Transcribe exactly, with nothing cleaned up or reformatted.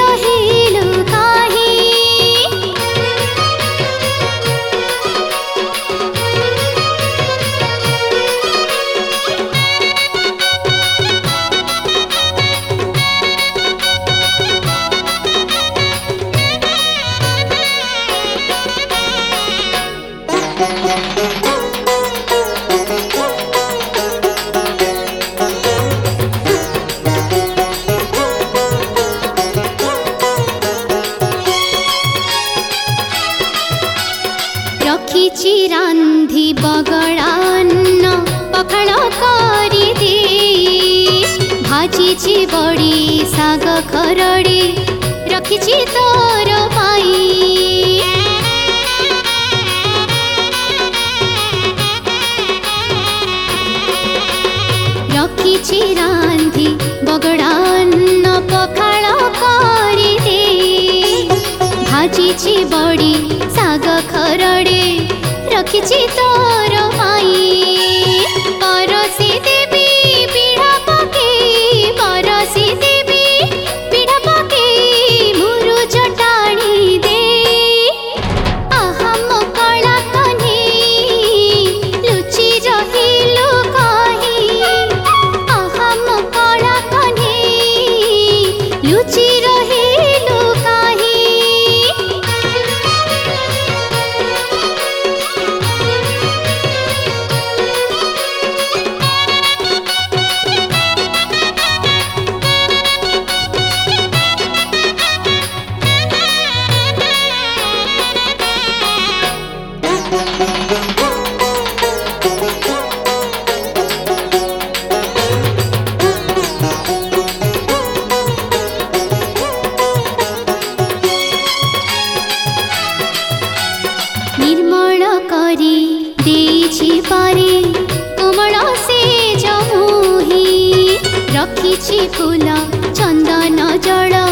रहिलु काहे रखिछि रांधि बगड़ान्न पखाल करी दे भाजिछि बड़ी साग खरड़ी रखिछि तोर पाई रखिछि रांधि बगड़ान्न पखाल करी दे भाजिछि बड़ी साग खरड़े रखिछि तोर पाई परसी देवी पीढ़ा पकेई परसी देवी पीढ़ा पकेई मुरुज टाणी दे आहा मो कला कन्हेई लुचि रहिलु काहे आहा मो कला कन्हेई लुचि रहिलु काहे निर्मल करी देछि पारे कोमल से जमुही रखिछि फूल चंदन जड़